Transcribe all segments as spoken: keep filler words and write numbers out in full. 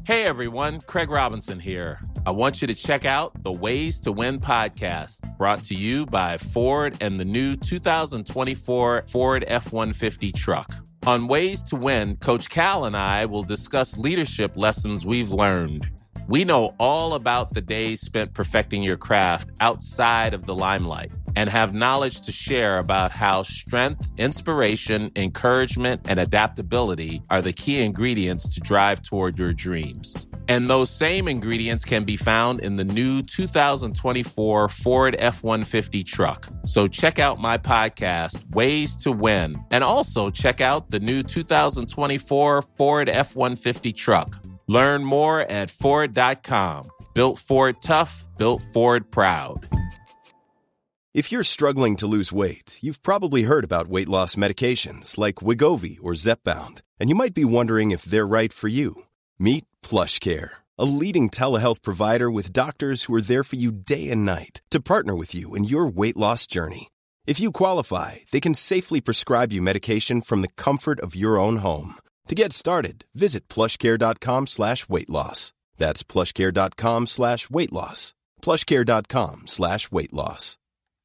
Hey everyone, Craig Robinson here. I want you to check out the Ways to Win podcast, brought to you by Ford and the new two thousand twenty-four Ford F one fifty truck. On Ways to Win, Coach Cal and I will discuss leadership lessons we've learned. We know all about the days spent perfecting your craft outside of the limelight and have knowledge to share about how strength, inspiration, encouragement, and adaptability are the key ingredients to drive toward your dreams. And those same ingredients can be found in the new two thousand twenty-four Ford F one fifty truck. So check out my podcast, Ways to Win, and also check out the new two thousand twenty-four Ford F one fifty truck. Learn more at Ford dot com. Built Ford tough, built Ford proud. If you're struggling to lose weight, you've probably heard about weight loss medications like Wegovy or Zepbound, and you might be wondering if they're right for you. Meet PlushCare, a leading telehealth provider with doctors who are there for you day and night to partner with you in your weight loss journey. If you qualify, they can safely prescribe you medication from the comfort of your own home. To get started, visit plushcare.com slash weight loss. That's plushcare.com slash weight loss. plushcare.com slash weight loss.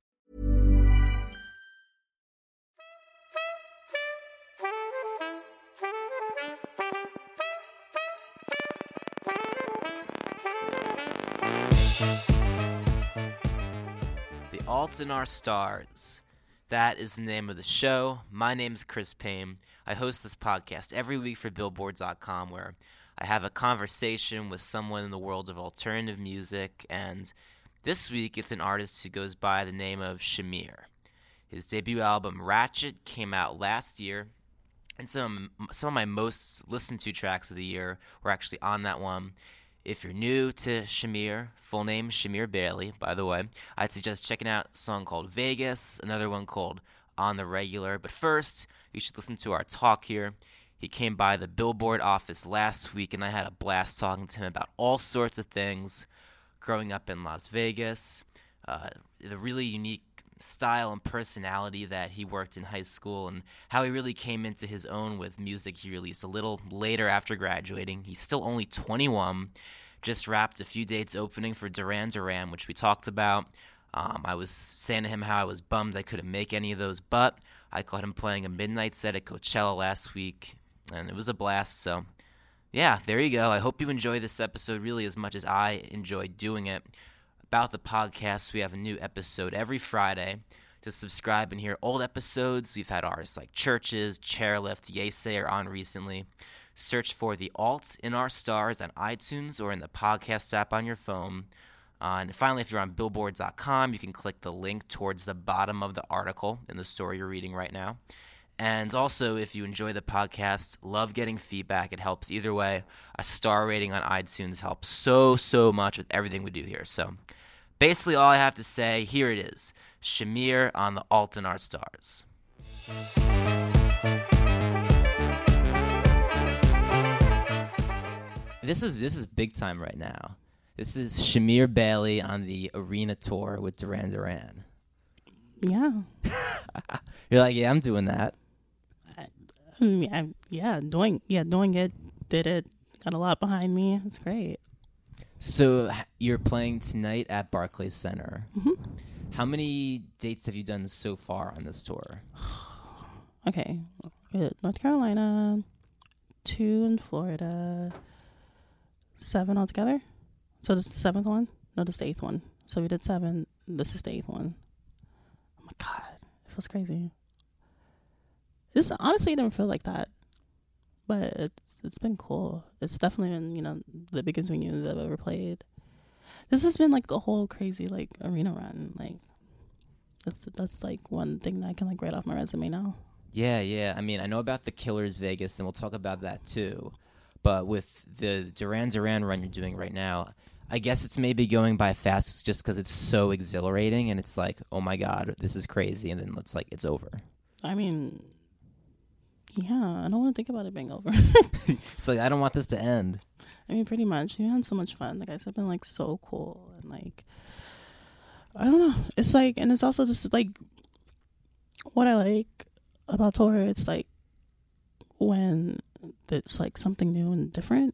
The Alt in Our Stars. That is the name of the show. My name is Chris Payne. I host this podcast every week for Billboard dot com, where I have a conversation with someone in the world of alternative music, and this week it's an artist who goes by the name of Shamir. His debut album, Ratchet, came out last year, and some, some of my most listened to tracks of the year were actually on that one. If you're new to Shamir, full name Shamir Bailey, by the way, I'd suggest checking out a song called Vegas, another one called On the Regular. But first, you should listen to our talk here. He came by the Billboard office last week, and I had a blast talking to him about all sorts of things. Growing up in Las Vegas, uh, the really unique style and personality that he worked in high school, and how he really came into his own with music he released a little later after graduating. He's still only twenty-one, just wrapped a few dates opening for Duran Duran, which we talked about. Um, I was saying to him how I was bummed I couldn't make any of those, but I caught him playing a midnight set at Coachella last week, and it was a blast. So yeah, there you go. I hope you enjoy this episode really as much as I enjoyed doing it. About the podcast, we have a new episode every Friday. To subscribe and hear old episodes, we've had artists like Churches, Chairlift, Yeasay are on recently. Search for The Alt in Our Stars on iTunes or in the podcast app on your phone. Uh, and finally, if you're on Billboard dot com, you can click the link towards the bottom of the article in the story you're reading right now. And also, if you enjoy the podcast, love getting feedback. It helps either way. A star rating on iTunes helps so, so much with everything we do here. So basically all I have to say, here it is. Shamir on the Alt in Our Stars. This is this is big time right now. This is Shamir Bailey on the arena tour with Duran Duran. Yeah. You're like, yeah, I'm doing that. I mean, I, yeah, doing yeah, doing it, did it, got a lot behind me. It's great. So you're playing tonight at Barclays Center. Mm-hmm. How many dates have you done so far on this tour? Okay, North Carolina, two in Florida, seven altogether. So this is the seventh one? No, this is the eighth one. So we did seven. This is the eighth one. Oh my God, it feels crazy. This honestly didn't feel like that, but it's it's been cool. It's definitely been, you know, the biggest venues I've ever played. This has been like a whole crazy like arena run. Like that's that's like one thing that I can like write off my resume now. Yeah, yeah. I mean, I know about the Killers Vegas, and we'll talk about that too. But with the Duran Duran run you're doing right now, I guess it's maybe going by fast just because it's so exhilarating, and it's like, oh my God, this is crazy, and then it's like it's over. I mean, yeah, I don't want to think about it being over. It's like, I don't want this to end. I mean, pretty much. We had so much fun. The guys have been like so cool, and like, I don't know. It's like, and it's also just like what I like about tour. It's like when it's like something new and different.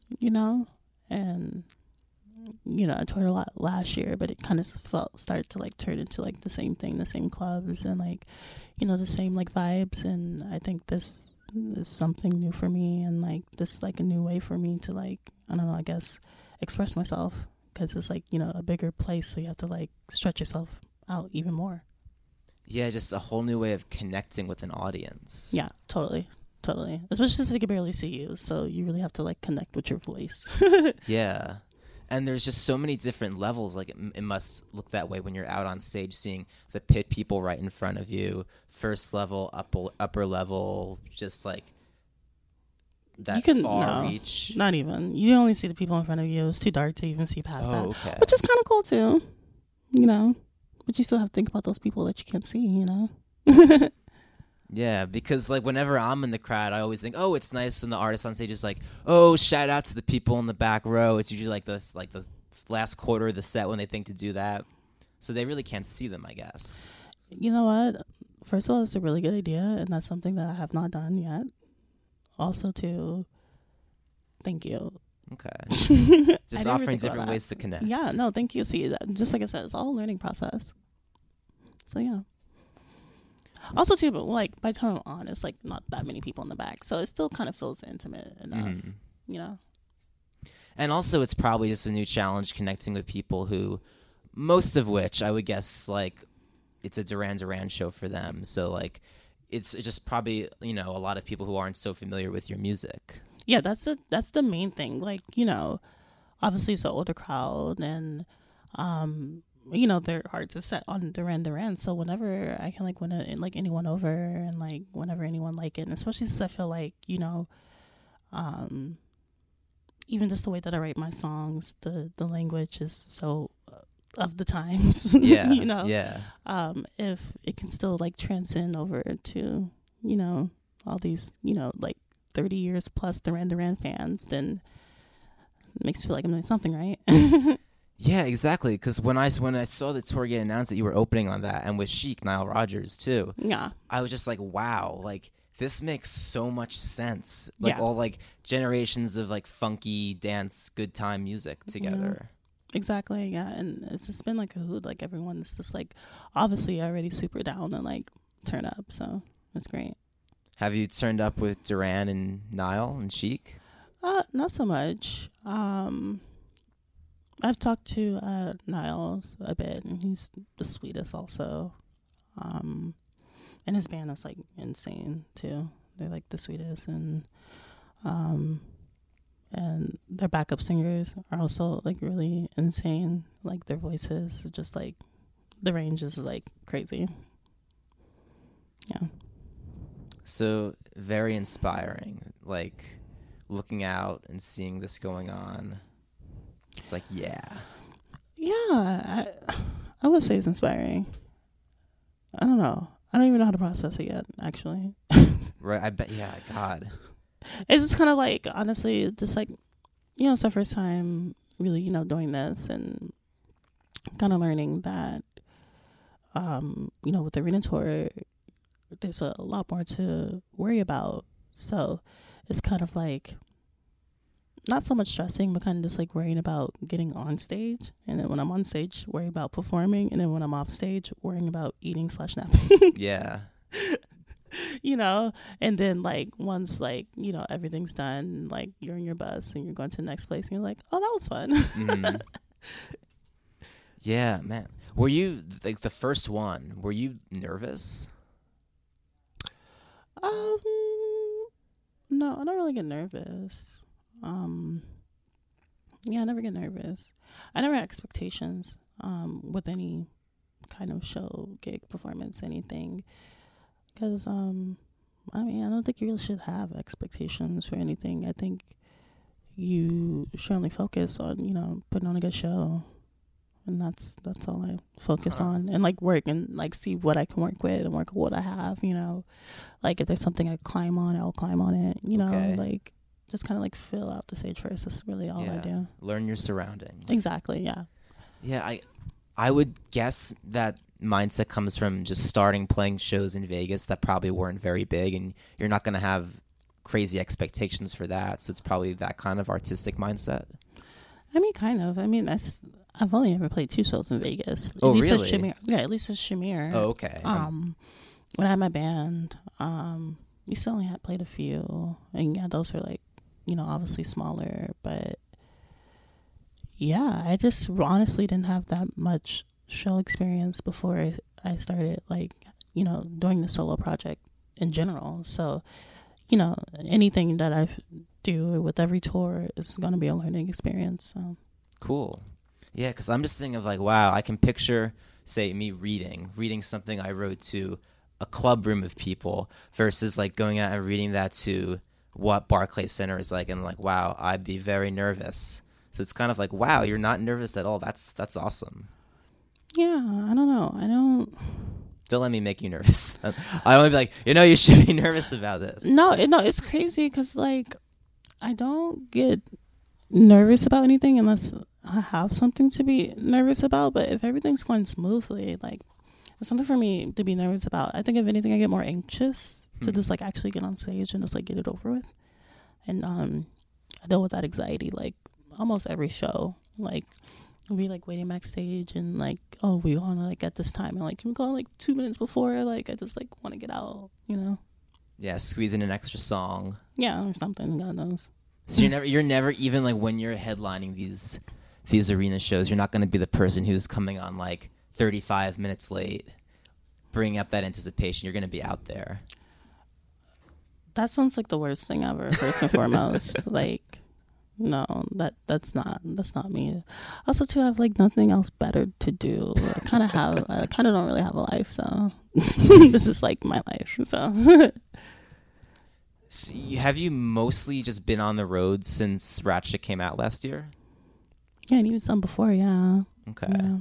you know, and you know, I toured a lot last year, but it kind of felt started to like turn into like the same thing, the same clubs and like, you know, the same like vibes. And I think this is something new for me, and like this is like a new way for me to like, I don't know, I guess express myself, because it's like, you know, a bigger place, so you have to like stretch yourself out even more. Yeah, just a whole new way of connecting with an audience. Yeah, totally. Totally. Especially since they can barely see you. So you really have to like connect with your voice. Yeah. And there's just so many different levels. Like it, it must look that way when you're out on stage seeing the pit people right in front of you. First level, upper, upper level, just like that you can, far no, reach. Not even. You only see the people in front of you. It's too dark to even see past Oh, that. okay. Which is kind of cool too. You know? But you still have to think about those people that you can't see, you know? Yeah, because like whenever I'm in the crowd, I always think, oh, it's nice when the artist on stage is like, oh, shout out to the people in the back row. It's usually like this, like the last quarter of the set when they think to do that, so they really can't see them, I guess. You know what? First of all, it's a really good idea, and that's something that I have not done yet. Also, too, thank you. Okay, just offering really different ways to connect. Yeah, no, thank you. See, that, just like I said, it's all a learning process. So yeah. Also, too, but like by the time I'm on, it's like not that many people in the back, so it still kind of feels intimate enough, mm-hmm. you know. And also, it's probably just a new challenge connecting with people who, most of which I would guess, like, it's a Duran Duran show for them. So like, it's just probably, you know, a lot of people who aren't so familiar with your music. Yeah, that's the that's the main thing. Like, you know, obviously it's an older crowd, and um. you know, their hearts is set on Duran Duran. So whenever I can like win a, like anyone over, and like whenever anyone like it, and especially since I feel like, you know, um, even just the way that I write my songs, the, the language is so of the times, yeah, you know, yeah. Um, if it can still like transcend over to, you know, all these, you know, like thirty years plus Duran Duran fans, then it makes me feel like I'm doing something right. Yeah, exactly. Because when I, when I saw the tour get announced that you were opening on that, and with Chic, Nile Rodgers, too, yeah, I was just like, wow, like, this makes so much sense. Like, yeah. all, like, generations of, like, funky dance, good time music together. Yeah. Exactly, yeah. And it's just been, like, a hoot. Like, everyone's just, like, obviously already super down and, like, turn up. So it's great. Have you turned up with Duran and Nile and Chic? Uh, not so much. Um... I've talked to uh, Niles a bit, and he's the sweetest also. Um, and his band is, like, insane, too. They're, like, the sweetest. And um, and their backup singers are also, like, really insane. Like, their voices, just, like, the range is, like, crazy. Yeah. So, very inspiring. Like, looking out and seeing this going on. It's like, yeah. Yeah, I, I would say it's inspiring. I don't know. I don't even know how to process it yet, actually. Right, I bet, yeah, God. It's just kind of like, honestly, just like, you know, it's our first time really, you know, doing this, and kind of learning that, um, you know, with the arena tour, there's a lot more to worry about. So it's kind of like, not so much stressing, but kind of just like worrying about getting on stage. And then when I'm on stage, worrying about performing. And then when I'm off stage, worrying about eating slash napping. Yeah. You know, and then like once like, you know, everything's done, like you're in your bus and you're going to the next place and you're like, oh, that was fun. Mm-hmm. Yeah, man. Were you like the first one? Were you nervous? Um, no, I don't really get nervous. Um, yeah, I never get nervous. I never had expectations um, with any kind of show, gig, performance, anything. Because, um, I mean, I don't think you really should have expectations for anything. I think you should only focus on, you know, putting on a good show. And that's that's all I focus uh-huh. on. And, like, work and, like, see what I can work with and work with what I have, you know. Like, if there's something I climb on, I'll climb on it, you know. Okay. Like, just kind of, like, fill out the stage first. That's really all yeah. I do. Learn your surroundings. Exactly, yeah. Yeah, I I would guess that mindset comes from just starting playing shows in Vegas that probably weren't very big, and you're not going to have crazy expectations for that. So it's probably that kind of artistic mindset. I mean, kind of. I mean, that's, I've only ever played two shows in Vegas. Oh, at least really? At Shamir. Yeah, at least at Shamir. Oh, okay. Um, when I had my band, um, we still only had played a few. And yeah, those are like, you know, obviously smaller. But yeah, I just honestly didn't have that much show experience before I, I started, like, you know, doing the solo project in general. So, you know, anything that I do with every tour is going to be a learning experience. So cool. Yeah, because I'm just thinking of like, wow, I can picture, say, me reading, reading something I wrote to a club room of people versus like going out and reading that to what Barclays Center is like, and like, wow, I'd be very nervous. So it's kind of like, wow, you're not nervous at all. That's that's awesome. Yeah, I don't know. I don't... Don't let me make you nervous. I don't want to be like, you know, you should be nervous about this. No, it, no, it's crazy because, like, I don't get nervous about anything unless I have something to be nervous about. But if everything's going smoothly, like, it's something for me to be nervous about. I think if anything, I get more anxious to just, like, actually get on stage and just, like, get it over with. And um, I deal with that anxiety, like, almost every show. Like, we'll be like waiting backstage and like, oh, we want to like at this time, and like, can we go like two minutes before? Like, I just like want to get out, you know? Yeah, squeeze in an extra song. Yeah, or something. God knows. So you're never, you're never even like when you're headlining these these arena shows, you're not going to be the person who's coming on like thirty-five minutes late, bringing up that anticipation. You're going to be out there. That sounds like the worst thing ever. First and foremost, like. No, that that's not that's not me. Also, too, I have like nothing else better to do. I kind of have, I kind of don't really have a life, so this is like my life. So, so you, have you mostly just been on the road since Ratchet came out last year? Yeah, and even some before, yeah. Okay. Yeah.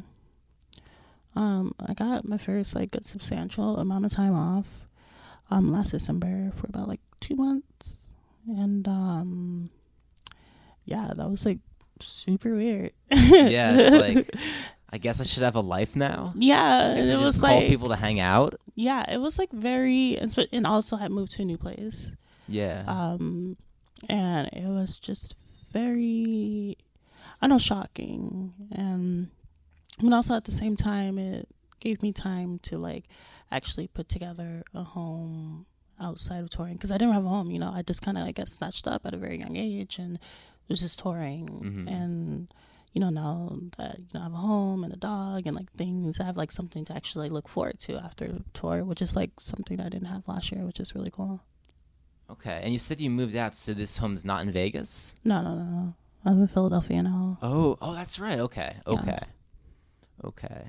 Um, I got my first like good substantial amount of time off, um, last December for about like two months, and um. Yeah, that was like super weird. Yeah, it's like, I guess I should have a life now. Yeah, I guess it I was just like call people to hang out. Yeah, it was like very, and, sp- and also had moved to a new place. Yeah. Um, and it was just very, I know, shocking, and but also at the same time, it gave me time to like actually put together a home outside of touring, because I didn't have a home. You know, I just kind of like got snatched up at a very young age and was just touring. Mm-hmm. And you know, now that you know I have a home and a dog and like things, I have like something to actually like, look forward to after the tour, which is like something I didn't have last year, which is really cool. Okay, and you said you moved out, so this home's not in Vegas? No, no, no, no. I live in Philadelphia now. Oh, oh, that's right. Okay, okay, yeah. Okay.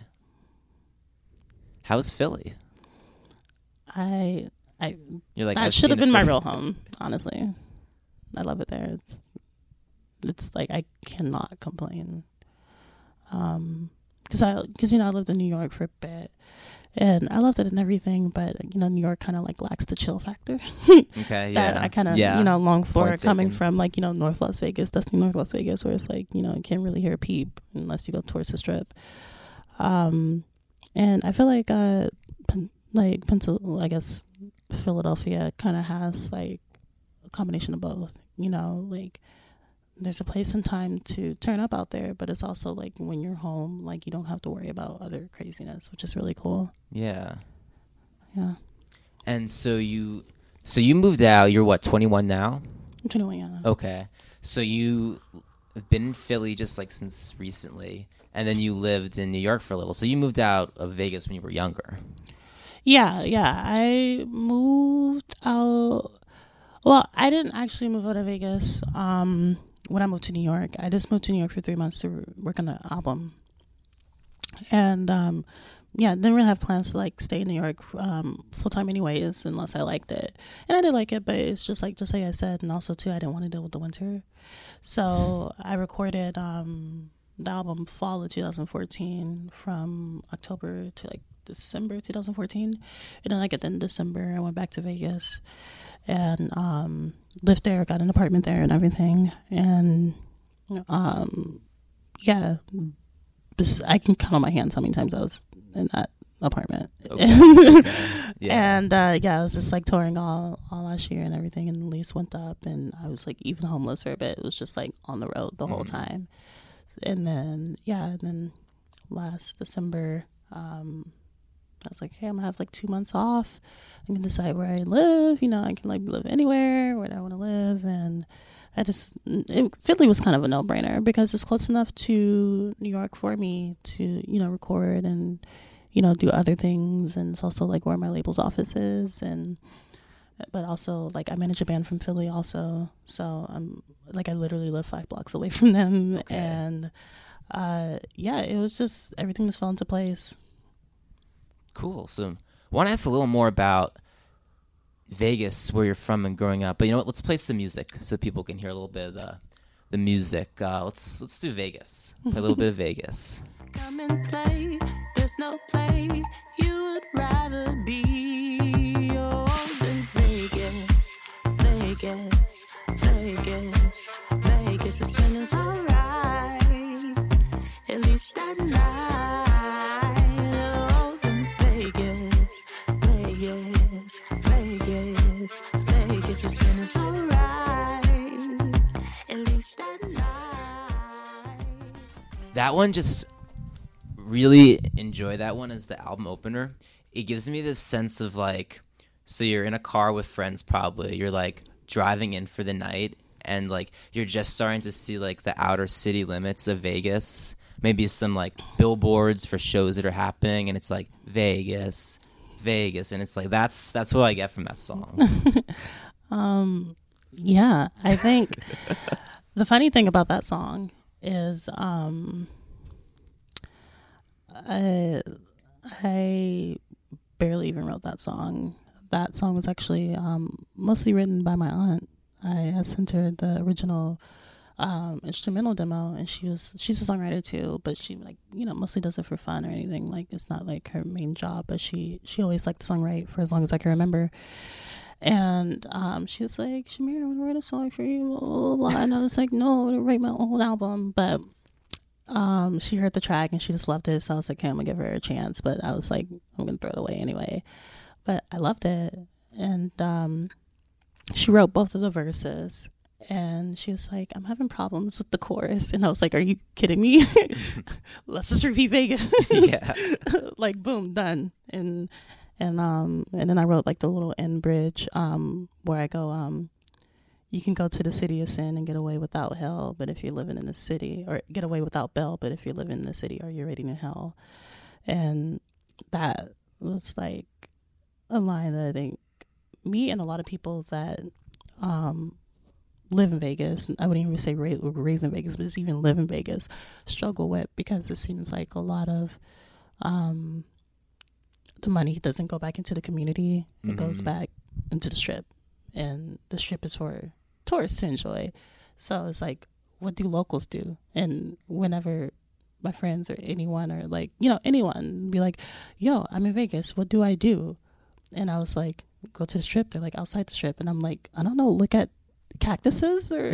How's Philly? I, I. You're like that should have been my real home. Honestly, I love it there. It's, it's like I cannot complain. Um, because I, because you know I lived in New York for a bit, and I loved it and everything, but you know New York kind of like lacks the chill factor. Okay, yeah. That I kind of yeah. you know long for Point coming taken. from like you know North Las Vegas, dusty North Las Vegas, where it's like you know you can't really hear a peep unless you go towards the Strip. Um, and I feel like uh, pen, like Pencil, I guess Philadelphia kind of has like a combination of both. You know, like there's a place and time to turn up out there, but it's also like when you're home, like you don't have to worry about other craziness, which is really cool. Yeah. Yeah. And so you, so you moved out. You're what, twenty-one now? I'm twenty-one, yeah. Okay. So you have been in Philly just like since recently, and then you lived in New York for a little. So you moved out of Vegas when you were younger. Yeah, yeah. I moved out. Well, I didn't actually move out of Vegas. Um, when I moved to New York, I just moved to New York for three months to work on the album. And, um, yeah, didn't really have plans to, like, stay in New York um, full-time anyways, unless I liked it. And I did like it, but it's just, like, just like I said, and also, too, I didn't want to deal with the winter. So I recorded um, the album fall of two thousand fourteen from October to, like, December twenty fourteen. And then, like, at the end of December, I went back to Vegas and um, lived there, got an apartment there and everything. And, um, yeah, this, I can count on my hands how many times I was in that apartment. Okay. Okay. Yeah. And uh, yeah, I was just like touring all, all last year and everything, and the lease went up, and I was like even homeless for a bit. It was just like on the road the whole Mm. time. And then yeah, and then last December, um, I was like, hey, I'm gonna have like two months off. I can decide where I live. You know, I can like live anywhere where I want to live, and I just it, Philly was kind of a no brainer because it's close enough to New York for me to you know record and you know do other things, and it's also like where my label's office is, and but also like I manage a band from Philly also, so I'm like I literally live five blocks away from them. Okay. And uh, yeah, it was just everything just fell into place. Cool. So I want to ask a little more about Vegas, where you're from and growing up. But you know what? Let's play some music so people can hear a little bit of the the music. Uh, let's let's do Vegas. Play a little bit of Vegas. Come and play. There's no play you would rather be. Oh, than Vegas, Vegas, Vegas, Vegas. The sun is alright, at least at night. Oh, than Vegas, Vegas, Vegas, Vegas. The sun is alright, at least at night. That one just really enjoy that one as the album opener. It gives me this sense of like, so you're in a car with friends probably, you're like driving in for the night, and like you're just starting to see like the outer city limits of Vegas, maybe some like billboards for shows that are happening, and it's like Vegas, Vegas, and it's like that's that's what I get from that song. um yeah, I think the funny thing about that song is um I, I barely even wrote that song. That song was actually um, mostly written by my aunt. I sent her the original um, instrumental demo, and she was she's a songwriter too, but she like you know mostly does it for fun or anything. Like it's not like her main job, but she she always liked to songwrite for as long as I can remember. And um, she was like, Shamir, I want to write a song for you, blah, blah, blah. And I was like, no, I want to write my own album, but. Um, she heard the track and she just loved it, so I was like, okay, I'm gonna give her a chance, but I was like, I'm gonna throw it away anyway. But I loved it, and um, she wrote both of the verses, and she was like, I'm having problems with the chorus, and I was like, are you kidding me? Let's just repeat Vegas. Yeah. Like boom, done. And and um and then I wrote like the little end bridge um where I go um. You can go to the city of sin and get away without hell, but if you're living in the city, or get away without bell, but if you're living in the city, are you ready in hell? And that was like a line that I think me and a lot of people that um, live in Vegas, I wouldn't even say ra- raised in Vegas, but just even live in Vegas, struggle with, because it seems like a lot of um, the money doesn't go back into the community. It mm-hmm. goes back into the strip. And the strip is for tourists to enjoy. So it's like, what do locals do? And whenever my friends or anyone or like, you know, anyone be like, yo, I'm in Vegas. What do I do? And I was like, go to the strip. They're like, outside the strip. And I'm like, I don't know, look at cactuses or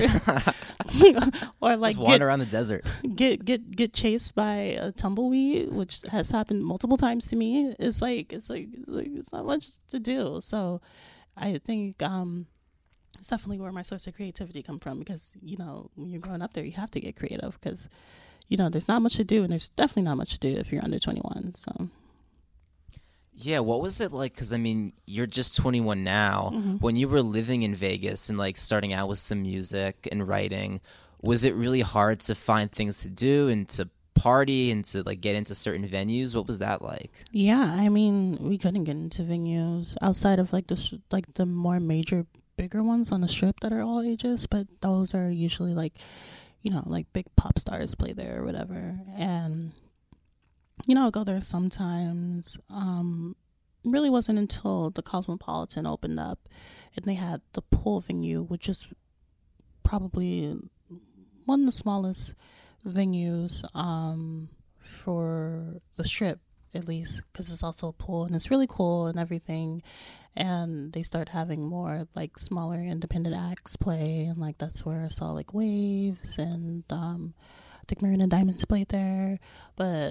or like just wander get, around the desert. Get get get chased by a tumbleweed, which has happened multiple times to me. It's like it's like it's, like, it's not much to do. So I think um, it's definitely where my source of creativity come from, because, you know, when you're growing up there, you have to get creative because, you know, there's not much to do, and there's definitely not much to do if you're under twenty-one. So, yeah, what was it like? Because, I mean, you're just twenty-one now. Mm-hmm. When you were living in Vegas and, like, starting out with some music and writing, was it really hard to find things to do and to party and to like get into certain venues? What was that like? Yeah, I mean, we couldn't get into venues outside of like the like the more major, bigger ones on the strip that are all ages, but those are usually like, you know, like big pop stars play there or whatever. And you know, I'll go there sometimes. Um, really wasn't until the Cosmopolitan opened up and they had the pool venue, which is probably one of the smallest venues um for the strip, at least, because it's also a pool and it's really cool and everything. And they start having more like smaller independent acts play, and like that's where I saw like Waves and um I think Marina Diamonds played there. But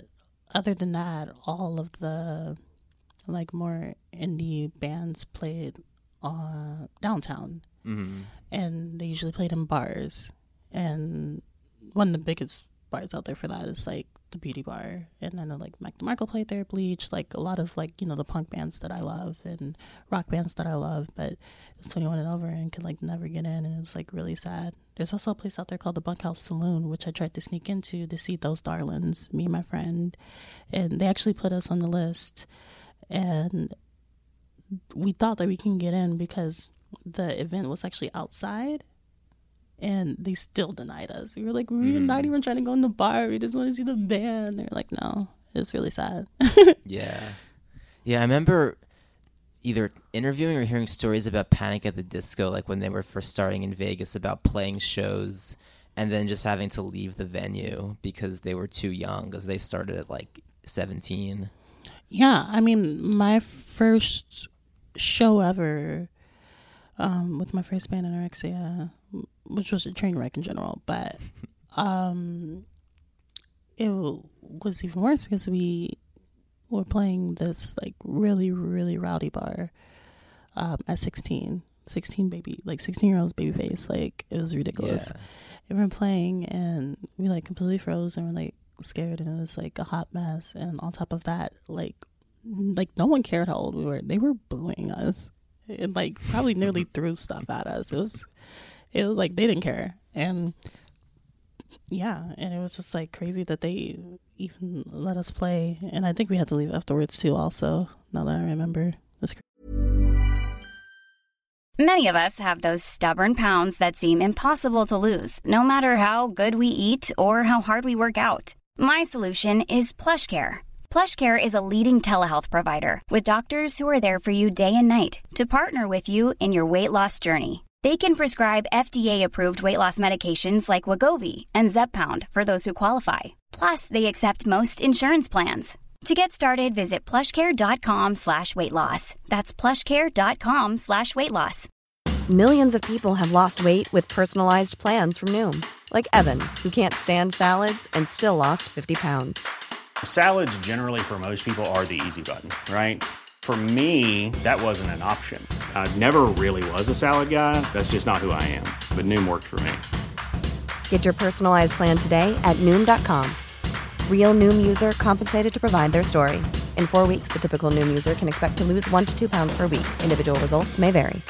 other than that, all of the like more indie bands played uh, downtown, Mm-hmm. and they usually played in bars. And one of the biggest bars out there for that is like the Beauty Bar. And I know like Mac DeMarco played there, Bleach, like a lot of like, you know, the punk bands that I love and rock bands that I love, but it's twenty-one and over and could like never get in, and it was like really sad. There's also a place out there called the Bunkhouse Saloon, which I tried to sneak into to see Those Darlings, me and my friend, and they actually put us on the list, and we thought that we can get in because the event was actually outside, and they still denied us. We were like, we're mm. not even trying to go in the bar. We just want to see the band. They're like, no. It was really sad. Yeah. Yeah, I remember either interviewing or hearing stories about Panic at the Disco, like when they were first starting in Vegas, about playing shows and then just having to leave the venue because they were too young, because they started at like seventeen. Yeah, I mean, my first show ever um, with my first band, Anorexia, which was a train wreck in general, but um, it w- was even worse because we were playing this like really, really rowdy bar um, at sixteen. sixteen baby, like sixteen year olds baby face. Like, it was ridiculous. Yeah. And we're playing and we like completely froze and we're like scared, and it was like a hot mess. And on top of that, like, like no one cared how old we were. They were booing us and like probably nearly threw stuff at us. It was, it was like they didn't care. And yeah, and it was just like crazy that they even let us play. And I think we had to leave afterwards too, also, now that I remember. It's Many of us have those stubborn pounds that seem impossible to lose, no matter how good we eat or how hard we work out. My solution is PlushCare. PlushCare is a leading telehealth provider with doctors who are there for you day and night to partner with you in your weight loss journey. They can prescribe F D A-approved weight loss medications like Wegovy and Zepbound for those who qualify. Plus, they accept most insurance plans. To get started, visit plushcare.com slash weight loss. That's plushcare.com slash weight loss. Millions of people have lost weight with personalized plans from Noom. Like Evan, who can't stand salads and still lost fifty pounds. Salads generally for most people are the easy button, right? For me, that wasn't an option. I never really was a salad guy. That's just not who I am. But Noom worked for me. Get your personalized plan today at Noom dot com. Real Noom user compensated to provide their story. In four weeks, the typical Noom user can expect to lose one to two pounds per week. Individual results may vary.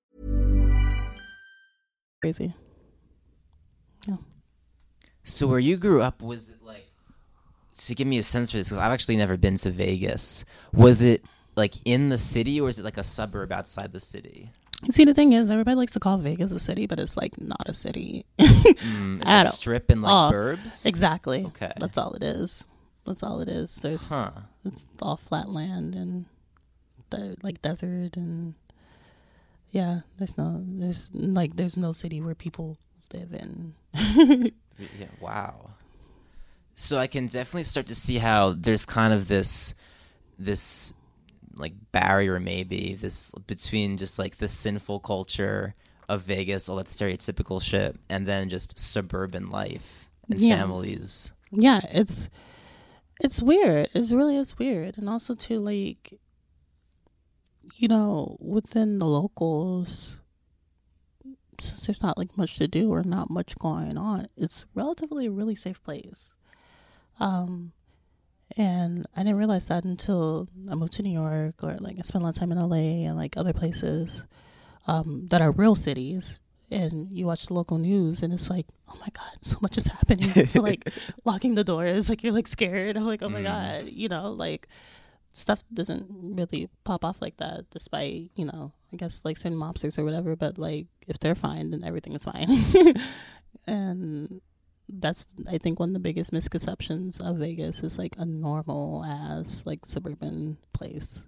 crazy. Yeah. So where you grew up, was it like, to give me a sense for this, because I've actually never been to Vegas, was it like in the city, or is it like a suburb outside the city? See, the thing is, everybody likes to call Vegas a city, but it's like not a city. mm, it's At a strip and like all. burbs? Exactly. Okay. That's all it is. That's all it is. There's Huh. It's all flat land and the, like desert, and yeah, there's no there's like there's no city where people live in. Yeah, wow. So I can definitely start to see how there's kind of this this like barrier, maybe this between just like the sinful culture of Vegas, all that stereotypical shit, and then just suburban life and Yeah. families. Yeah, it's it's weird. It really is weird. And also too, like, you know, within the locals, since there's not like much to do or not much going on, it's relatively a really safe place. Um and I didn't realize that until I moved to New York, or like I spent a lot of time in L A and like other places um that are real cities. And you watch the local news and it's like, oh my God, so much is happening. You're like locking the doors, like you're like scared. I'm like, oh my Mm. God, you know, like stuff doesn't really pop off like that, despite, you know, I guess like certain mobsters or whatever. But like if they're fine, then everything is fine. And that's, I think, one of the biggest misconceptions of Vegas is like a normal ass like suburban place.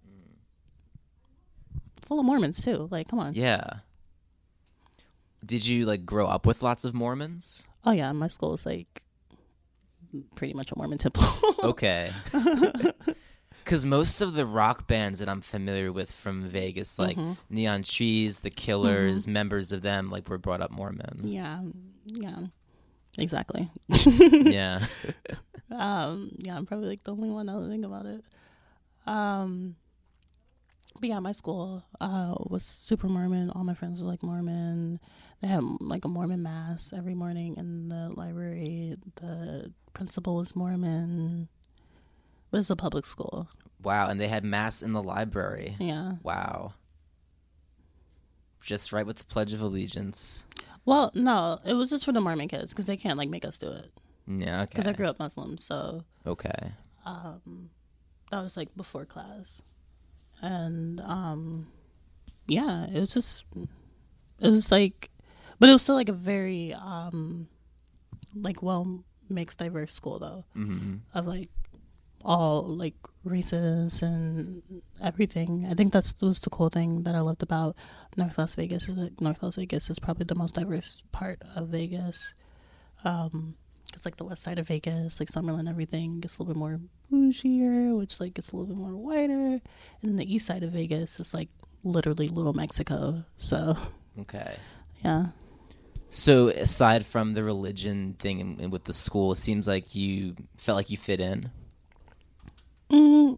Full of Mormons too. Like, come on. Yeah. Did you like grow up with lots of Mormons? Oh yeah, my school is like pretty much a Mormon temple. Okay. Because most of the rock bands that I'm familiar with from Vegas, like Mhm. Neon Trees, The Killers, members of them, like were brought up Mormon. Yeah, yeah, exactly. Yeah. Um, yeah, I'm probably like the only one that would think about it. Um, but yeah, my school uh, was super Mormon. All my friends were like Mormon. They had like a Mormon mass every morning in the library. The principal was Mormon, but it's a public school. Wow, and they had mass in the library. Yeah. Wow. Just right with the Pledge of Allegiance. Well, no, it was just for the Mormon kids because they can't like make us do it. Yeah, okay. Because I grew up Muslim, so okay. Um, that was like before class, and um, yeah, it was just it was like, but it was still like a very um, like well mixed, diverse school though, mm-hmm. of like all like races and everything. I think that's was the cool thing that I loved about North Las Vegas. Is that North Las Vegas is probably the most diverse part of Vegas. Um, it's like the west side of Vegas, like Summerlin, everything gets a little bit more bougier, which like gets a little bit more whiter. And then the east side of Vegas is like literally Little Mexico. So okay, yeah. So aside from the religion thing and, and with the school, it seems like you felt like you fit in. Mm,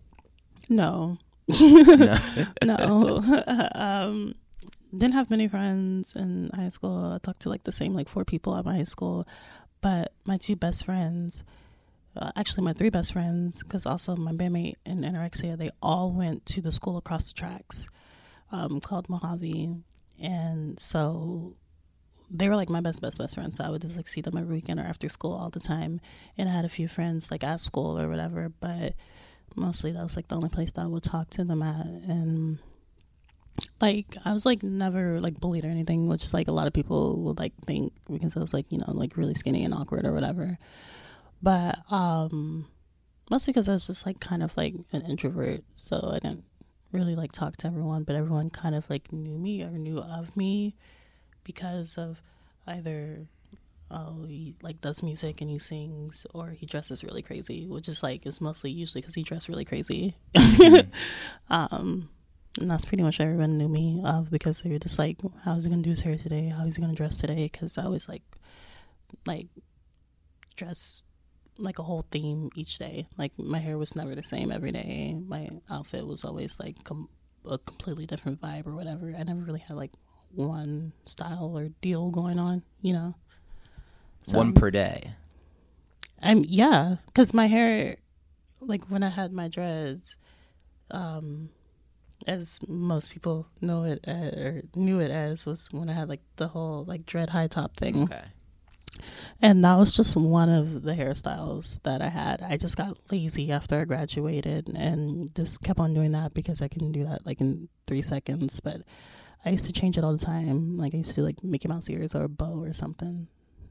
no. no. no. um, didn't have many friends in high school. I talked to like the same like four people at my high school, but my two best friends, uh, actually my three best friends, because also my bandmate in Anorexia, they all went to the school across the tracks um, called Mojave, and so they were like my best, best, best friends. So I would just like see them every weekend or after school all the time. And I had a few friends like at school or whatever, but mostly that was like the only place that I would talk to them at. And like I was like never like bullied or anything, which is like a lot of people would like think because I was like, you know, like really skinny and awkward or whatever. But um mostly because I was just like kind of like an introvert, so I didn't really like talk to everyone, but everyone kind of like knew me or knew of me because of either oh he like does music and he sings, or he dresses really crazy, which is like is mostly usually because he dressed really crazy. Mm-hmm. um and that's pretty much everyone knew me of, because they were just like, how's he gonna do his hair today, how's he gonna dress today, because I always like like dress like a whole theme each day. Like my hair was never the same every day, my outfit was always like com- a completely different vibe or whatever. I never really had like one style or deal going on, you know. So, one per day. I'm yeah, because my hair, like when I had my dreads, um, as most people know it uh, or knew it as, was when I had like the whole like dread high top thing. Okay. And that was just one of the hairstyles that I had. I just got lazy after I graduated and just kept on doing that because I can do that like in three seconds. But I used to change it all the time. Like I used to do like Mickey Mouse ears or a bow or something.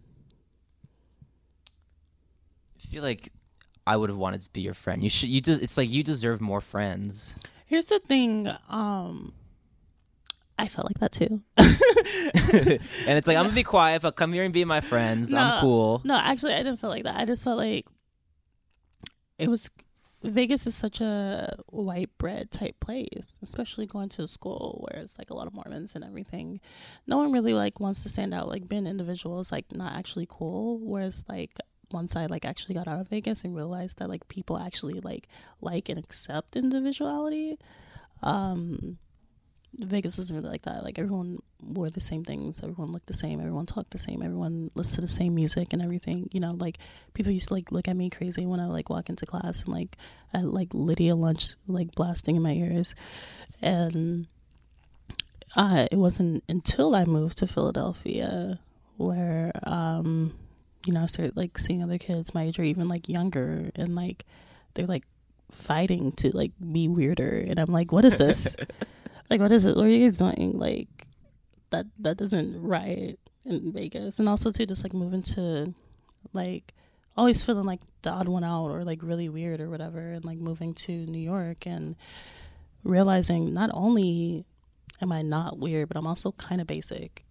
I feel like I would have wanted to be your friend. You should. You just. It's like you deserve more friends. Here's the thing. Um, I felt like that too. And it's like, I'm gonna be quiet, but come here and be my friends. No, I'm cool. No, actually, I didn't feel like that. I just felt like it was. Vegas is such a white bread type place, especially going to school where it's like a lot of Mormons and everything. No one really like wants to stand out. Like being individual is like not actually cool. Whereas like once I like actually got out of Vegas and realized that like people actually like like and accept individuality, um, Vegas wasn't really like that. Like everyone wore the same things, everyone looked the same, everyone talked the same, everyone listened to the same music and everything. You know, like people used to like look at me crazy when I like walk into class and like I had like Lydia Lunch like blasting in my ears. And uh, it wasn't until I moved to Philadelphia where um, you know, I started like seeing other kids my age or even like younger, and like they're like fighting to like be weirder, and I'm like, what is this? Like, what is it? What are you guys doing? Like, that that doesn't right in Vegas. And also, too, just, like, moving to, like, always feeling like the odd one out or, like, really weird or whatever. And, like, moving to New York and realizing not only am I not weird, but I'm also kind of basic.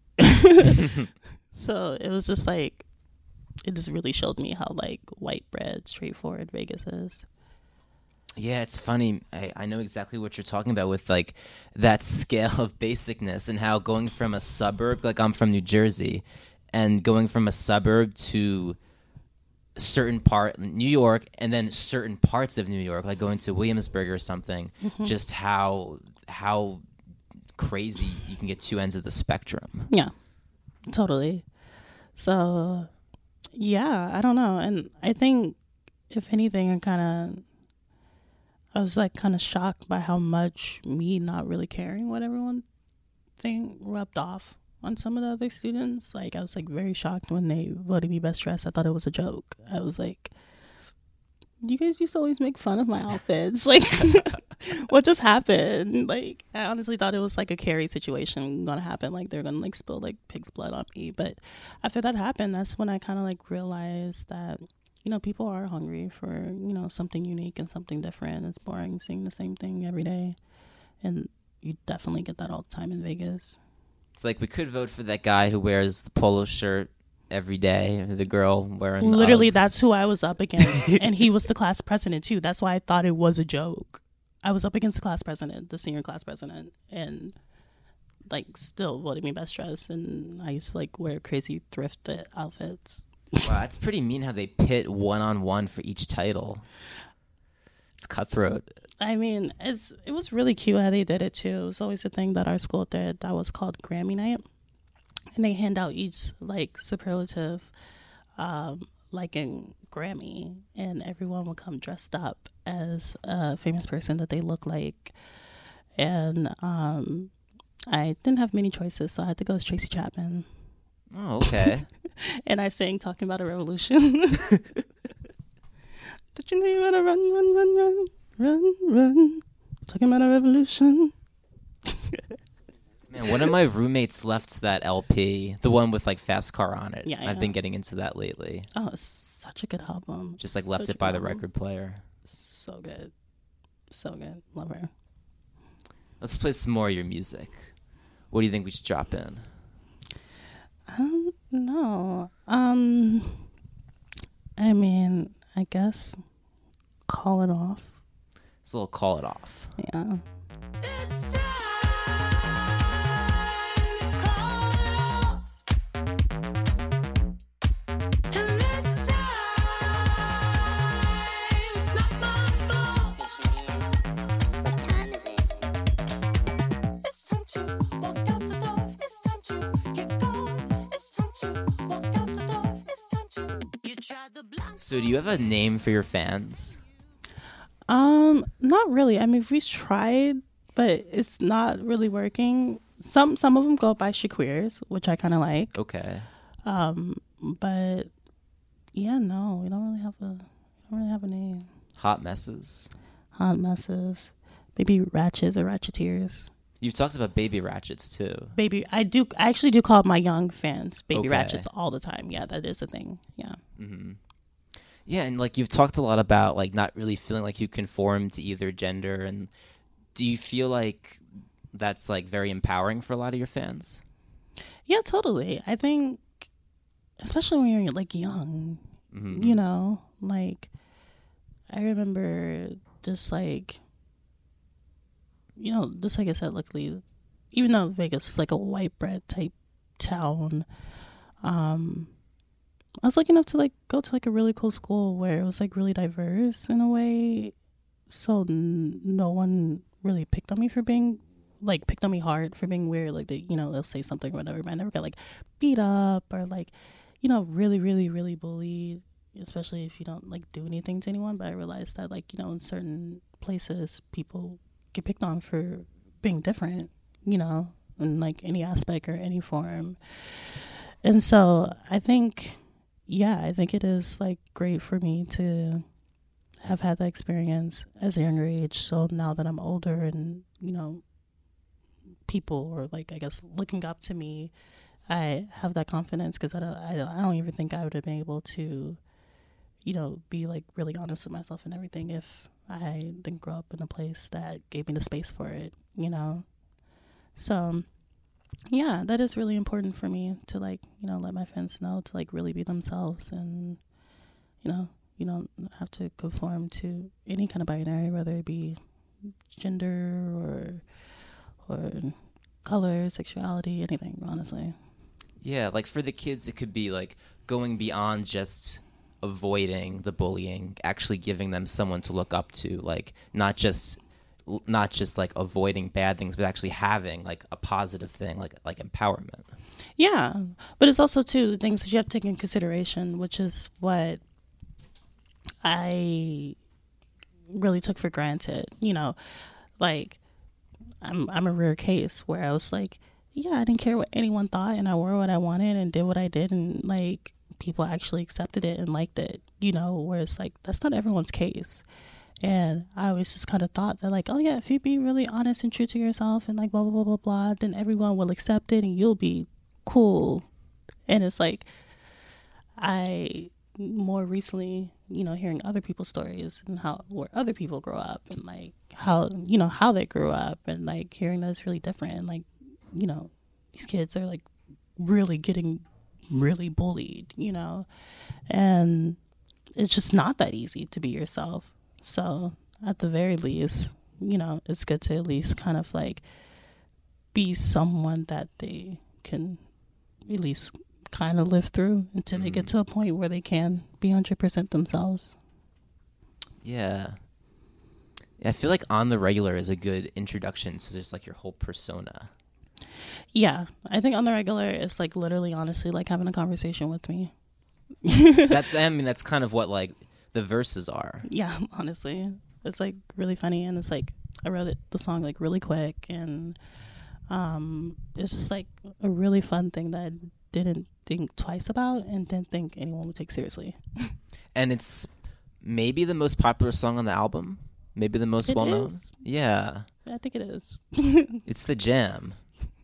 So it was just, like, it just really showed me how, like, white bread, straightforward Vegas is. Yeah, it's funny. I, I know exactly what you're talking about with, like, that scale of basicness and how going from a suburb, like I'm from New Jersey, and going from a suburb to certain part New York and then certain parts of New York, like going to Williamsburg or something, mm-hmm. just how how crazy you can get two ends of the spectrum. Yeah, totally. So, yeah, I don't know. And I think, if anything, I kind of, I was like kind of shocked by how much me not really caring what everyone think rubbed off on some of the other students. Like, I was like very shocked when they voted me best dressed. I thought it was a joke. I was like, you guys used to always make fun of my outfits. Like, what just happened? Like, I honestly thought it was like a Carrie situation gonna happen. Like, they're gonna like spill like pig's blood on me. But after that happened, that's when I kind of like realized that, you know, people are hungry for, you know, something unique and something different. It's boring seeing the same thing every day. And you definitely get that all the time in Vegas. It's like we could vote for that guy who wears the polo shirt every day, the girl wearing the literally Uggs. That's who I was up against. And he was the class president too. That's why I thought it was a joke. I was up against the class president, the senior class president, and like still voted me best dressed. And I used to like wear crazy thrifted outfits. Wow, that's pretty mean how they pit one on one for each title. It's cutthroat. I mean, it's it was really cute how they did it too. It was always a thing that our school did that was called Grammy Night. And they hand out each like superlative um, like in Grammy, and everyone will come dressed up as a famous person that they look like. And um, I didn't have many choices, so I had to go as Tracy Chapman. Oh, okay. And I sang Talking About a Revolution. Did you know you wanna run, run, run, run, run, run? Talking about a revolution. Man, one of my roommates left that L P, the one with like Fast Car on it. Yeah, I've yeah. been getting into that lately. Oh, it's such a good album. Just like left Such it by a the good album. record player. So good. So good. Love her. Let's play some more of your music. What do you think we should drop in? I don't know. Um, I mean, I guess Call It Off. It's a little Call It Off. Yeah. So do you have a name for your fans? Um, not really. I mean, we've tried, but it's not really working. Some some of them go by Shaquirs, which I kind of like. Okay. Um, but yeah, no, we don't really have a, we don't really have a name. Hot Messes. Hot Messes, maybe Ratchets or Ratcheteers. You've talked about Baby Ratchets too. Baby, I do. I actually do call my young fans Baby Okay. Ratchets all the time. Yeah, that is a thing. Yeah. Mm-hmm. Yeah, and like you've talked a lot about like not really feeling like you conform to either gender, and do you feel like that's like very empowering for a lot of your fans? Yeah, totally. I think, especially when you're like young, Mm-hmm. you know, like I remember just like, you know, just like I said, luckily, even though Vegas is like a white bread type town, um, I was lucky enough to like go to like a really cool school where it was like really diverse in a way. So n- no one really picked on me for being like picked on me hard for being weird. Like they, you know, they'll say something or whatever, but I never got like beat up or like, you know, really, really, really bullied, especially if you don't like do anything to anyone. But I realized that like, you know, in certain places people get picked on for being different, you know, in like any aspect or any form. And so I think, yeah, I think it is like great for me to have had that experience as a younger age. So now that I'm older and, you know, people are like, I guess, looking up to me, I have that confidence because I don't, I don't, I don't even think I would have been able to, you know, be like really honest with myself and everything if I didn't grow up in a place that gave me the space for it, you know? So, yeah, that is really important for me to like, you know, let my fans know to like really be themselves and, you know, you don't have to conform to any kind of binary, whether it be gender or, or color, sexuality, anything, honestly. Yeah, like for the kids, it could be like going beyond just avoiding the bullying, actually giving them someone to look up to, like not just not just like avoiding bad things, but actually having like a positive thing, like like empowerment. Yeah, but it's also too the things that you have to take in consideration, which is what I really took for granted. You know, like I'm I'm a rare case where I was like, yeah, I didn't care what anyone thought, and I wore what I wanted and did what I did, and like people actually accepted it and liked it. You know, where it's like that's not everyone's case. And I always just kind of thought that, like, oh, yeah, if you be really honest and true to yourself and, like, blah, blah, blah, blah, blah, then everyone will accept it and you'll be cool. And it's like, I more recently, you know, hearing other people's stories and how, where other people grow up and, like, how, you know, how they grew up and, like, hearing that it's really different. And, like, you know, these kids are, like, really getting really bullied, you know. And it's just not that easy to be yourself. So at the very least, you know, it's good to at least kind of like be someone that they can at least kind of live through until mm. they get to a point where they can be one hundred percent themselves. Yeah. I feel like On the Regular is a good introduction to just like your whole persona. Yeah. I think On the Regular is like literally honestly like having a conversation with me. That's, I mean, that's kind of what like the verses are. Yeah, honestly. It's like really funny, and it's like I wrote it, the song like really quick, and um it's just like a really fun thing that I didn't think twice about and didn't think anyone would take seriously. And it's maybe the most popular song on the album, maybe the most it well known. Is. Yeah. I think it is. It's the jam.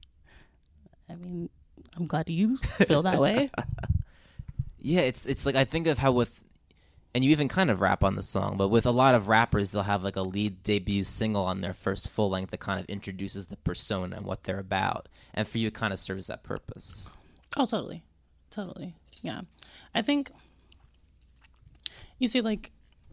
I mean, I'm glad you feel that way. Yeah, it's it's like I think of how with and you even kind of rap on the song, but with a lot of rappers, they'll have like a lead debut single on their first full length that kind of introduces the persona and what they're about. And for you, it kind of serves that purpose. Oh, totally. Totally. Yeah. I think, you see, like,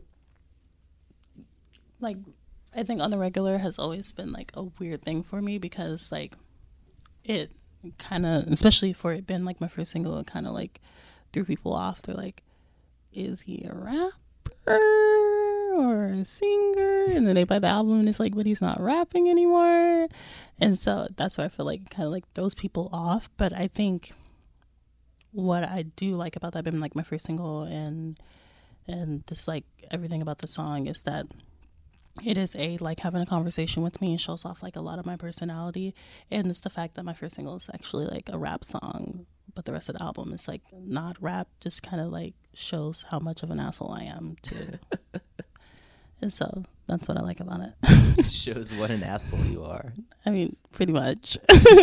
like, I think On the Regular has always been like a weird thing for me because like it kind of, especially for it being like my first single, it kind of like threw people off. They're like, is he a rapper or a singer? And then they buy the album and it's like, but he's not rapping anymore. And so that's why I feel like kind of like throws people off. But I think what I do like about that being like my first single and and just like everything about the song is that it is a like having a conversation with me and shows off like a lot of my personality. And it's the fact that my first single is actually like a rap song, but the rest of the album is like not rap, just kind of like shows how much of an asshole I am too. And so that's what I like about it. It shows what an asshole you are. I mean, pretty much.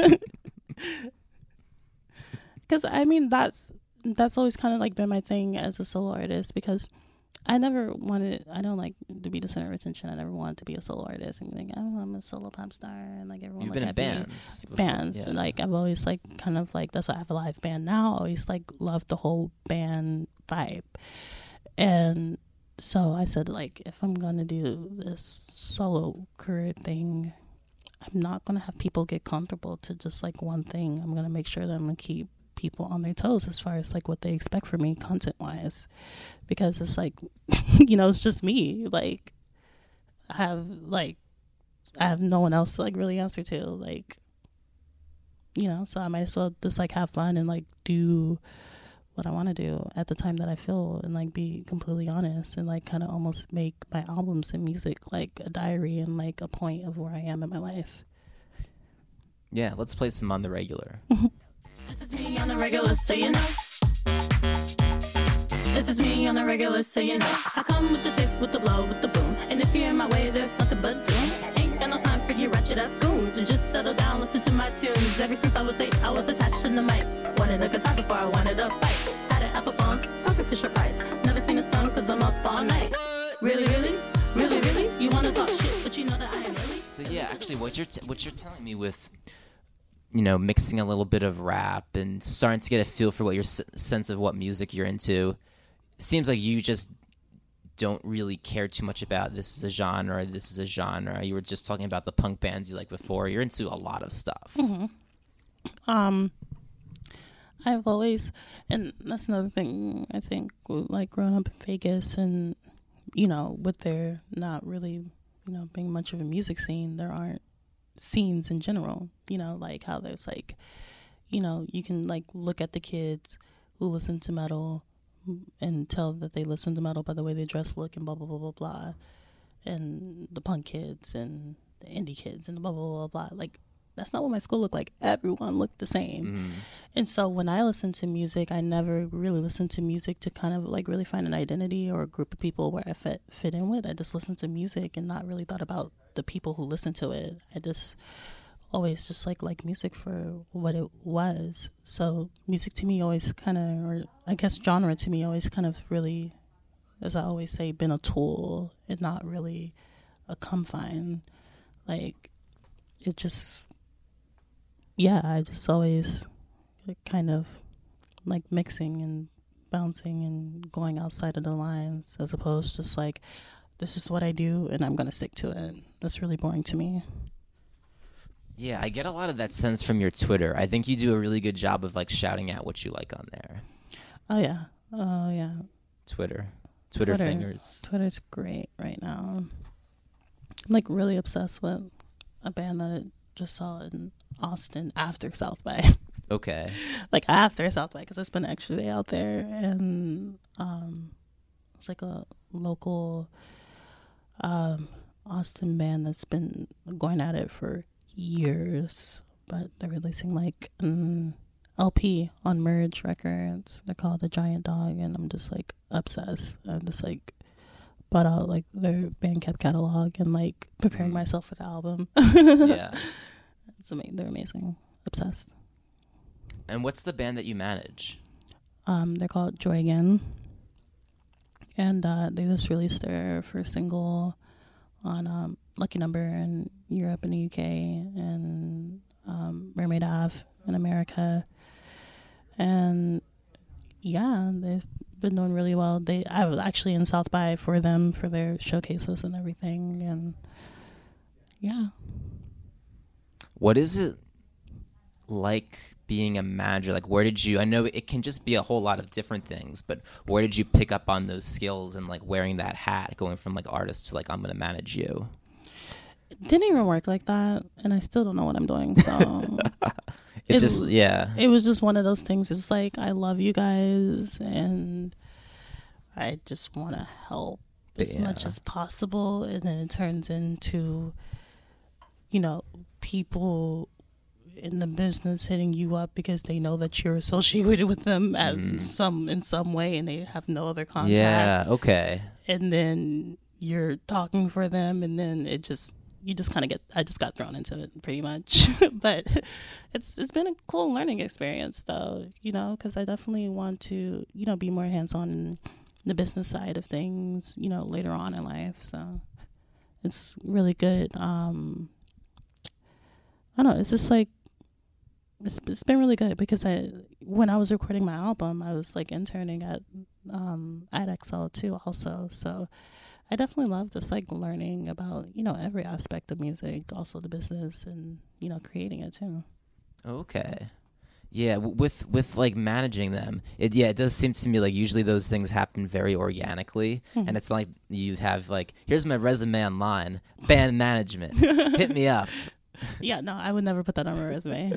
Because I mean, that's that's always kind of like been my thing as a solo artist, because I never wanted, I don't like to be the center of attention. I never wanted to be a solo artist and think, oh, I'm a solo pop star and like everyone. You've like been in bands. Before. Bands. Yeah. And, like I've always like kind of like, that's why I have a live band now. I always like loved the whole band vibe. And so I said, like, if I'm going to do this solo career thing, I'm not going to have people get comfortable to just like one thing. I'm going to make sure that I'm going to keep people on their toes as far as like what they expect from me content wise, because it's like, you know, it's just me. Like I have like I have no one else to like really answer to, like, you know, so I might as well just like have fun and like do what I want to do at the time that I feel, and like be completely honest, and like kind of almost make my albums and music like a diary and like a point of where I am in my life. Yeah, let's play some On the Regular. This is me on the regular, so you know. This is me on the regular, so you know. I come with the tip, with the blow, with the boom. And if you're in my way, there's nothing but doom. Ain't got no time for you ratchet ass goons. And just settle down, listen to my tunes. Ever since I was eight, I was attached to the mic. Wanted a guitar before I wanted a bike. Had an Apple phone, talking Fisher Price. Never sing a song cause I'm up all night. Really, really? Really, really? You wanna talk shit, but you know that I am really? So yeah, actually what you're, t- what you're telling me with, you know, mixing a little bit of rap and starting to get a feel for what your s- sense of what music you're into, seems like you just don't really care too much about this is a genre, this is a genre. You were just talking about the punk bands you like before. You're into a lot of stuff. Mm-hmm. Um, I've always, and that's another thing, I think, like growing up in Vegas and, you know, with there not really, you know, being much of a music scene, there aren't scenes in general, you know, like how there's like, you know, you can like look at the kids who listen to metal and tell that they listen to metal by the way they dress, look, and blah, blah, blah, blah, blah. And the punk kids and the indie kids and blah, blah, blah, blah. Like, that's not what my school looked like. Everyone looked the same. Mm. And so when I listened to music, I never really listened to music to kind of like really find an identity or a group of people where I fit, fit in with. I just listened to music and not really thought about the people who listened to it. I just always just like like music for what it was. So music to me always kind of, or I guess genre to me always kind of really, as I always say, been a tool and not really a confine. Like, it just... Yeah, I just always kind of like mixing and bouncing and going outside of the lines as opposed to just like, this is what I do and I'm going to stick to it. That's really boring to me. Yeah, I get a lot of that sense from your Twitter. I think you do a really good job of like shouting out what you like on there. Oh, yeah. Oh, yeah. Twitter. Twitter, Twitter fingers. Twitter's great right now. I'm like really obsessed with a band that just saw in Austin after South by. Okay. Like after South by, because I spent an extra day out there, and um, it's like a local um, Austin band that's been going at it for years, but they're releasing like an L P on Merge Records. They're called The Giant Dog, and I'm just like obsessed. I'm just like bought out like their Bandcamp catalog and like preparing myself for the album. Yeah. It's amazing. They're amazing. Obsessed. And what's the band that you manage? Um, they're called Joy Again. And uh, they just released their first single on um, Lucky Number in Europe and the U K, and um, Mermaid Ave in America. And yeah, they've been doing really well. They I was actually in South by for them for their showcases and everything, and yeah. What is it like being a manager? Like, where did you, I know it can just be a whole lot of different things, but where did you pick up on those skills and like wearing that hat, going from like artist to like, I'm going to manage you? It didn't even work like that, and I still don't know what I'm doing, so it's it, just yeah it was just one of those things. It's like, I love you guys and I just want to help as yeah. much as possible, and then it turns into, you know, people in the business hitting you up because they know that you're associated with them at mm. some in some way, and they have no other contact. Yeah, okay. And then you're talking for them, and then it just you just kind of get. I just got thrown into it pretty much, but it's it's been a cool learning experience, though. You know, because I definitely want to, you know, be more hands on in the business side of things, you know, later on in life. So it's really good. Um, I don't know. It's just like, it's, it's been really good because I, when I was recording my album, I was like interning at, um, at X L too also. So I definitely love just like learning about, you know, every aspect of music, also the business and, you know, creating it too. Okay. Yeah. W- with, with like managing them, it, yeah, it does seem to me like usually those things happen very organically. Mm-hmm. And it's like you have like, here's my resume online, band management, hit me up. Yeah, no, I would never put that on my resume.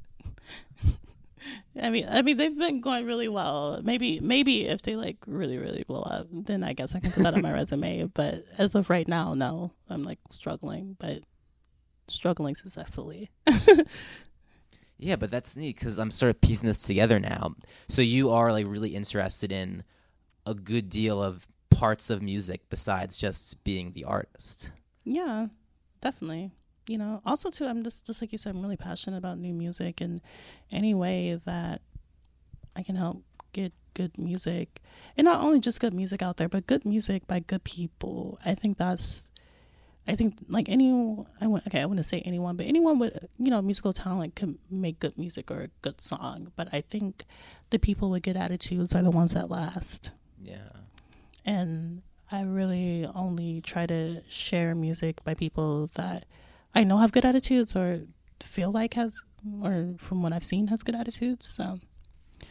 I mean, I mean, they've been going really well. Maybe, maybe if they like really, really blow up, then I guess I can put that on my resume. But as of right now, no, I'm like struggling, but struggling successfully. Yeah, but that's neat because I'm sort of piecing this together now. So you are like really interested in a good deal of parts of music besides just being the artist. Yeah, definitely. You know, also too, I'm just, just like you said, I'm really passionate about new music, and any way that I can help get good music, and not only just good music out there, but good music by good people. I think that's, I think like any, I want, okay, I wouldn't say anyone, but anyone with, you know, musical talent can make good music or a good song. But I think the people with good attitudes are the ones that last. Yeah. And I really only try to share music by people that I know have good attitudes or feel like has, or from what I've seen has good attitudes. So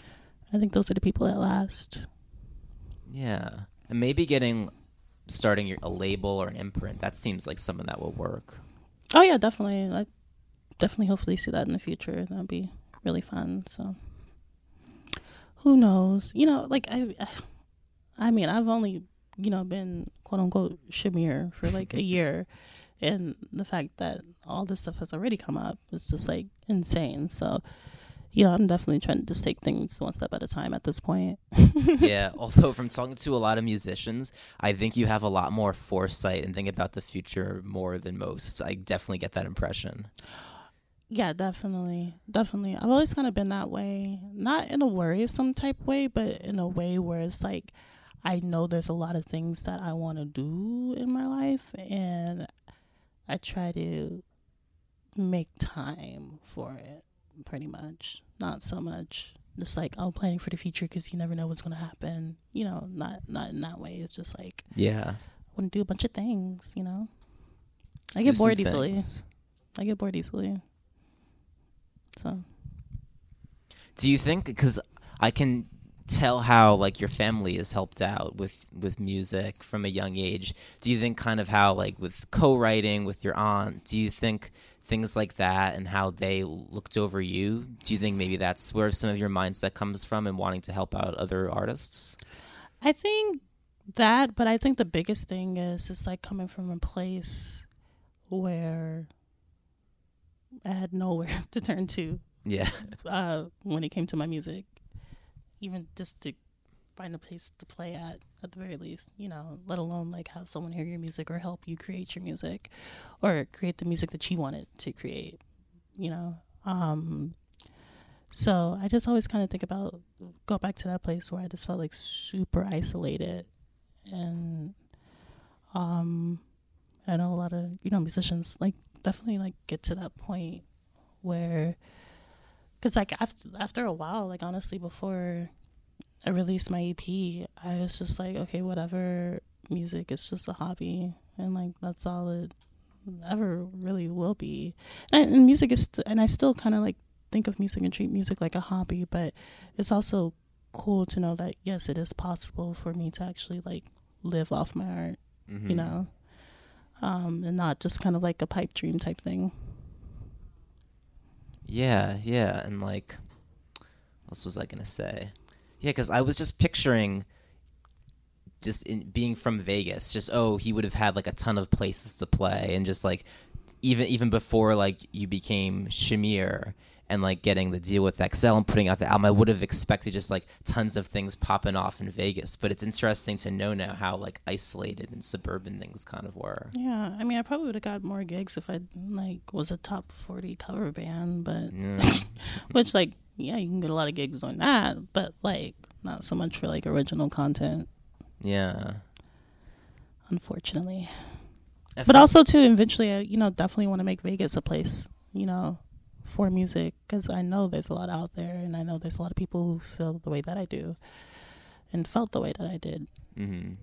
I think those are the people that last. Yeah. And maybe getting, starting your, a label or an imprint, that seems like something that will work. Oh, yeah, definitely. I definitely hopefully see that in the future. That'd be really fun. So who knows? You know, like, I, I mean, I've only, you know, been quote unquote Shamir for like a year. And the fact that all this stuff has already come up is just like insane. So, you know, I'm definitely trying to just take things one step at a time at this point. Yeah, although from talking to a lot of musicians, I think you have a lot more foresight and think about the future more than most. I definitely get that impression. Yeah, definitely. Definitely. I've always kind of been that way. Not in a worrisome type way, but in a way where it's like I know there's a lot of things that I want to do in my life, and I try to make time for it, pretty much. Not so much just like, oh, planning for the future because you never know what's going to happen. You know, not not in that way. It's just like, yeah, I want to do a bunch of things, you know. I get bored easily. Things. I get bored easily. So. Do you think, because I can tell how like your family is helped out with with music from a young age, do you think kind of how like with co-writing with your aunt, do you think things like that and how they looked over you, do you think maybe that's where some of your mindset comes from and wanting to help out other artists? I think that, but I think the biggest thing is it's like coming from a place where I had nowhere to turn to. Yeah. Uh, when it came to my music, even just to find a place to play at, at the very least, you know, let alone like have someone hear your music or help you create your music or create the music that you wanted to create, you know. Um, so I just always kind of think about, go back to that place where I just felt like super isolated. And um, I know a lot of, you know, musicians like definitely like get to that point where, because like after, after a while, like honestly, before I released my E P, I was just like, okay, whatever, music is just a hobby, and like that's all it ever really will be. And, and music is, st- and I still kind of like think of music and treat music like a hobby, but it's also cool to know that yes, it is possible for me to actually like live off my art, mm-hmm. you know, um, and not just kind of like a pipe dream type thing. Yeah, yeah, and like, what else was I gonna say? Yeah, because I was just picturing just in, being from Vegas, just, oh, he would have had like a ton of places to play, and just like even even before like you became Shamir and like getting the deal with X L and putting out the album, I would have expected just like tons of things popping off in Vegas. But it's interesting to know now how like isolated and suburban things kind of were. Yeah, I mean, I probably would have got more gigs if I like was a top forty cover band, but Yeah. which like, yeah, you can get a lot of gigs doing that, but like not so much for like original content. Yeah. Unfortunately. I But felt- also too, eventually, I, you know, definitely want to make Vegas a place, you know, for music, because I know there's a lot out there, and I know there's a lot of people who feel the way that I do and felt the way that I did. Mm-hmm.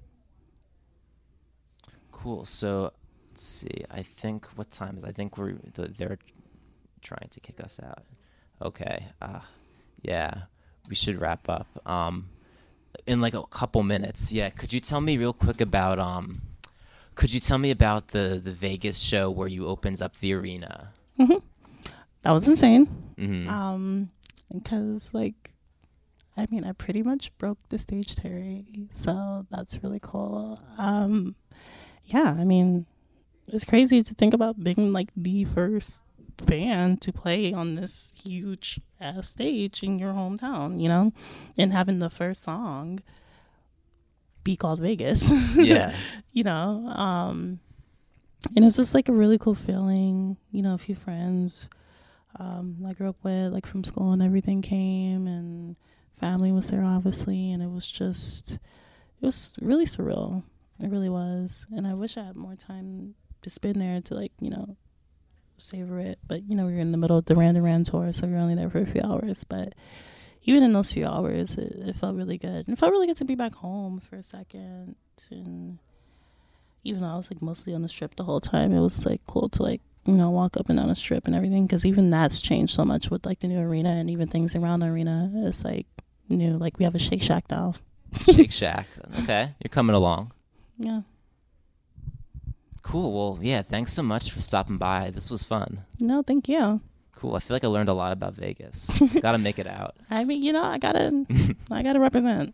Cool. So let's see. I think what time is? I think we're they're trying to kick us out. Okay. Uh, yeah. We should wrap up. Um, in like a couple minutes. Yeah. Could you tell me real quick about um? Could you tell me about the the Vegas show where you opened up the arena? Mm-hmm. That was insane. Mm-hmm. Um, because like, I mean, I pretty much broke the stage Terry, so that's really cool. Um, yeah, I mean, it's crazy to think about being like the first band to play on this huge ass stage in your hometown, you know, and having the first song be called Vegas. Yeah. You know, um, and it was just like a really cool feeling. You know, a few friends um, I grew up with, like from school and everything came, and family was there obviously, and it was just, it was really surreal. It really was. And I wish I had more time to spend there to like, you know, savor it. But, you know, we were in the middle of the Duran Duran tour, so we were only there for a few hours. But even in those few hours, it, it felt really good. And it felt really good to be back home for a second. And even though I was like mostly on the strip the whole time, it was like cool to like, you know, walk up and down the strip and everything, because even that's changed so much with like the new arena and even things around the arena. It's like, new. Like we have a Shake Shack now. Shake Shack. Okay, you're coming along. Yeah. Cool. Well, yeah, thanks so much for stopping by. This was fun. No, thank you. Cool. I feel like I learned a lot about Vegas. Gotta make it out. I mean, you know, I gotta, I gotta represent.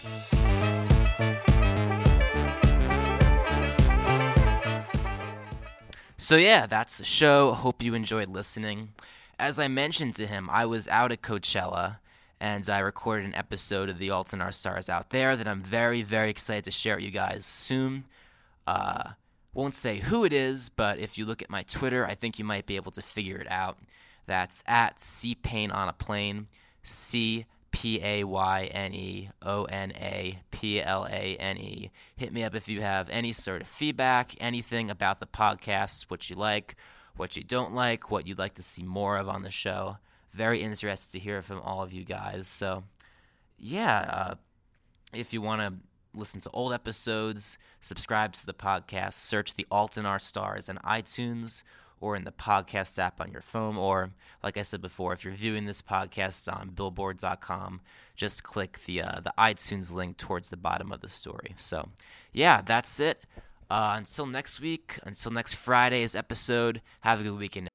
So yeah, that's the show. Hope you enjoyed listening. As I mentioned to him, I was out at Coachella, and I recorded an episode of The Alt and Our Stars out there that I'm very, very excited to share with you guys soon. Uh, won't say who it is, but if you look at my Twitter, I think you might be able to figure it out. That's at C Payne on a Plane, C P A Y N E O N A P L A N E. Hit me up if you have any sort of feedback, anything about the podcast, what you like, what you don't like, what you'd like to see more of on the show. Very interested to hear from all of you guys. So, yeah, uh, if you want to listen to old episodes, subscribe to the podcast, search The Alt and Our Stars on iTunes or in the podcast app on your phone, or, like I said before, if you're viewing this podcast on billboard dot com, just click the uh, the iTunes link towards the bottom of the story. So, yeah, that's it. Uh, until next week, until next Friday's episode, have a good weekend.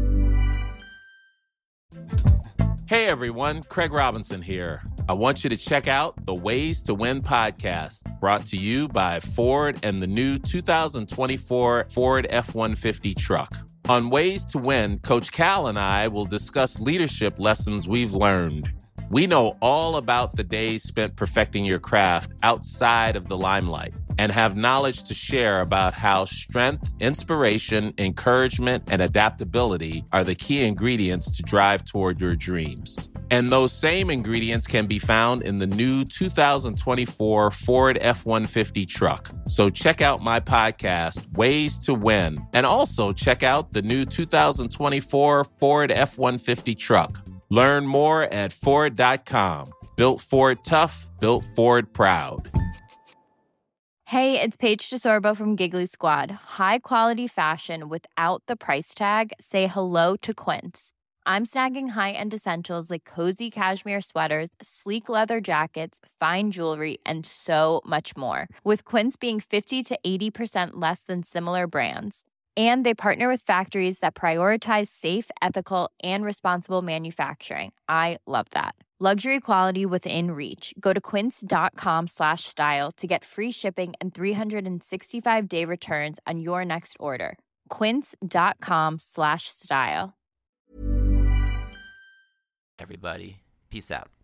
Hey everyone, Craig Robinson here. I want you to check out the Ways to Win podcast, brought to you by Ford and the new two thousand twenty-four Ford F one fifty truck. On Ways to Win, Coach Cal and I will discuss leadership lessons we've learned. We know all about the days spent perfecting your craft outside of the limelight and have knowledge to share about how strength, inspiration, encouragement, and adaptability are the key ingredients to drive toward your dreams. And those same ingredients can be found in the new two thousand twenty-four Ford F one fifty truck. So check out my podcast, Ways to Win, and also check out the new two thousand twenty-four Ford F one fifty truck. Learn more at Ford dot com. Built Ford tough, built Ford proud. Hey, it's Paige DeSorbo from Giggly Squad. High quality fashion without the price tag. Say hello to Quince. I'm snagging high-end essentials like cozy cashmere sweaters, sleek leather jackets, fine jewelry, and so much more. With Quince being fifty to eighty percent less than similar brands. And they partner with factories that prioritize safe, ethical, and responsible manufacturing. I love that. Luxury quality within reach. Go to quince.com slash style to get free shipping and three sixty-five day returns on your next order. Quince.com slash style. Everybody, peace out.